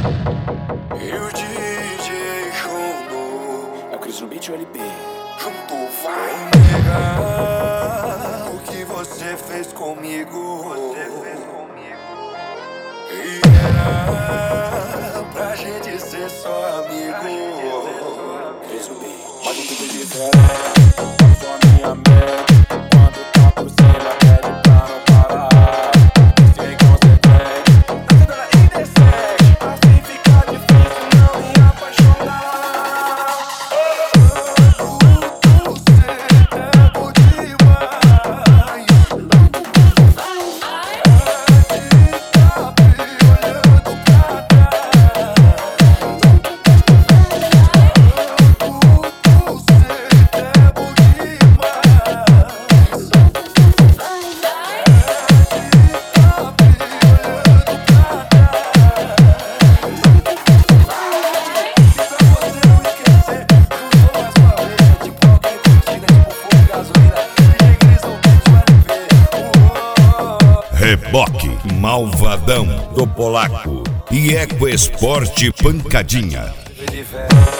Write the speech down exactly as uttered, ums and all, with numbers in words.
E o D J Show É o Cris no beat ou L P? junto vai negar o que você fez comigo. E era pra gente ser só amigo. Cris no beat. Pode tudo diferente, eu sou a minha mente. Quando tá por cima, pede pra não parar. Sei que você tem a vida indecente, assim fica difícil não me apaixonar. Reboque Malvadão do Polaco e Eco Esporte Pancadinha.